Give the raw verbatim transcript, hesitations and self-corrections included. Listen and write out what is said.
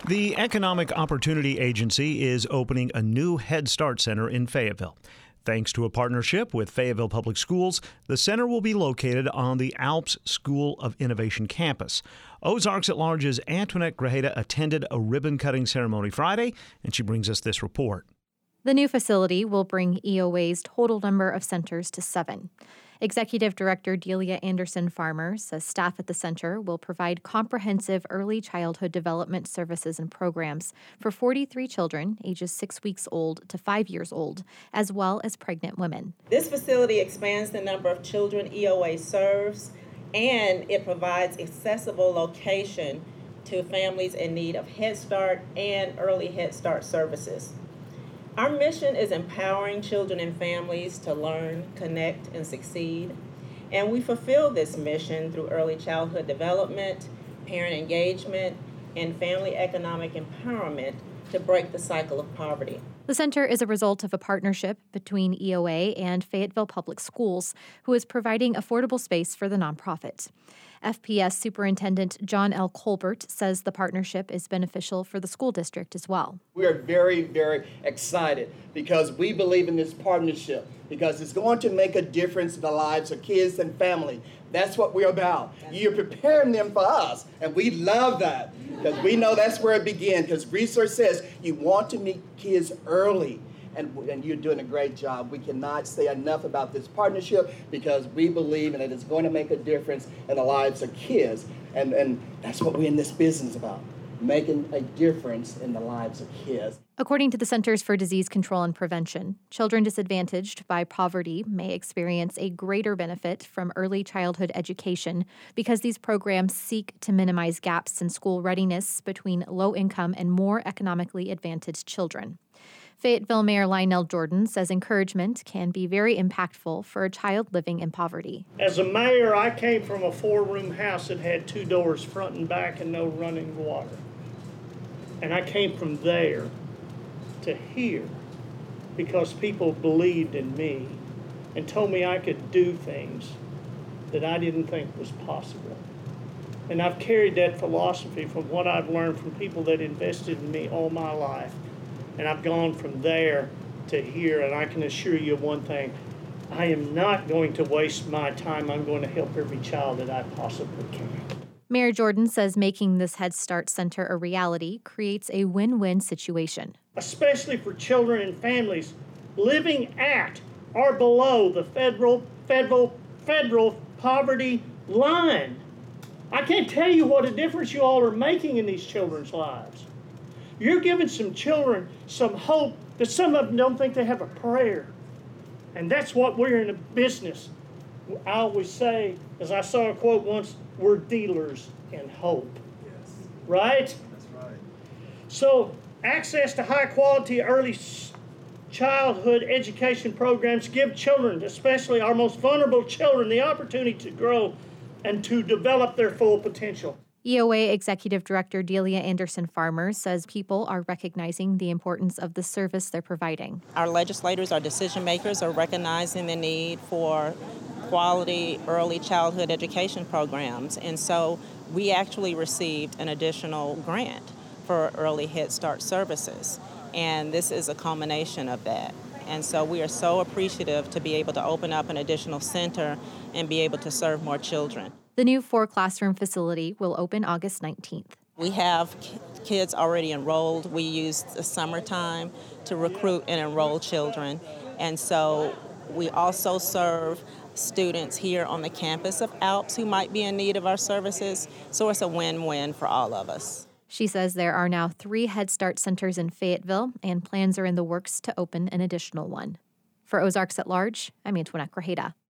The Economic Opportunity Agency is opening a new Head Start Center in Fayetteville. Thanks to a partnership with Fayetteville Public Schools, the center will be located on the Alps School of Innovation campus. Ozarks at Large's Antoinette Grajeda attended a ribbon-cutting ceremony Friday, and she brings us this report. The new facility will bring E O A's total number of centers to seven. Executive Director Delia Anderson Farmer says staff at the center will provide comprehensive early childhood development services and programs for forty-three children ages six weeks old to five years old, as well as pregnant women. This facility expands the number of children E O A serves, and it provides accessible location to families in need of Head Start and early Head Start services. Our mission is empowering children and families to learn, connect, and succeed. And we fulfill this mission through early childhood development, parent engagement, and family economic empowerment to break the cycle of poverty. The center is a result of a partnership between E O A and Fayetteville Public Schools, who is providing affordable space for the nonprofit. F P S Superintendent John L. Colbert says the partnership is beneficial for the school district as well. We are very, very excited because we believe in this partnership because it's going to make a difference in the lives of kids and family. That's what we're about. You're preparing them for us, and we love that because we know that's where it begins, because research says you want to meet kids early. And, and you're doing a great job. We cannot say enough about this partnership because we believe in it. It's going to make a difference in the lives of kids. And, and that's what we're in this business about, making a difference in the lives of kids. According to the Centers for Disease Control and Prevention, children disadvantaged by poverty may experience a greater benefit from early childhood education because these programs seek to minimize gaps in school readiness between low-income and more economically advantaged children. Fayetteville Mayor Lionel Jordan says encouragement can be very impactful for a child living in poverty. As a mayor, I came from a four-room house that had two doors, front and back, and no running water. And I came from there to here because people believed in me and told me I could do things that I didn't think was possible. And I've carried that philosophy from what I've learned from people that invested in me all my life. And I've gone from there to here, and I can assure you one thing, I am not going to waste my time. I'm going to help every child that I possibly can. Mayor Jordan says making this Head Start Center a reality creates a win-win situation. Especially for children and families living at or below the federal, federal, federal poverty line. I can't tell you what a difference you all are making in these children's lives. You're giving some children some hope that some of them don't think they have a prayer. And that's what we're in a business. I always say, as I saw a quote once, we're dealers in hope. Yes. Right? That's right. So access to high quality early childhood education programs give children, especially our most vulnerable children, the opportunity to grow and to develop their full potential. E O A Executive Director Delia Anderson Farmer says people are recognizing the importance of the service they're providing. Our legislators, our decision makers are recognizing the need for quality early childhood education programs. And so we actually received an additional grant for early Head Start services. And this is a culmination of that. And so we are so appreciative to be able to open up an additional center and be able to serve more children. The new four-classroom facility will open August nineteenth. We have kids already enrolled. We used the summertime to recruit and enroll children. And so we also serve students here on the campus of Alps who might be in need of our services. So it's a win-win for all of us. She says there are now three Head Start centers in Fayetteville, and plans are in the works to open an additional one. For Ozarks at Large, I'm Antoinette Grajeda.